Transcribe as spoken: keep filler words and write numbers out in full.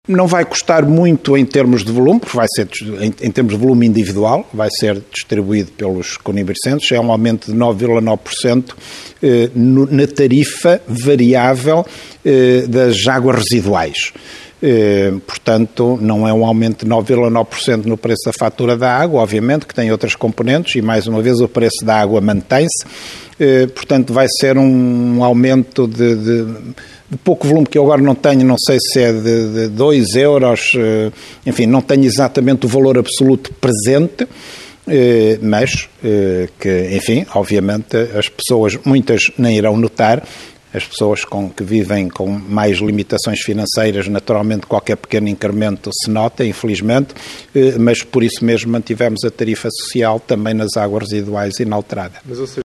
Não vai custar muito em termos de volume, porque vai ser, em, em termos de volume individual, vai ser distribuído pelos conibercentes. É um aumento de nove vírgula nove por cento eh, no, na tarifa variável eh, das águas residuais. Eh, portanto, não é um aumento de nove vírgula nove por cento no preço da fatura da água, obviamente, que tem outras componentes, e mais uma vez o preço da água mantém-se. Eh, portanto, vai ser um aumento de... de de pouco volume, que eu agora não tenho, não sei se é de dois euros, enfim, não tenho exatamente o valor absoluto presente, mas que, enfim, obviamente as pessoas, muitas nem irão notar, as pessoas com, que vivem com mais limitações financeiras, naturalmente qualquer pequeno incremento se nota, infelizmente, mas por isso mesmo mantivemos a tarifa social também nas águas residuais inalterada. Mas, ou seja,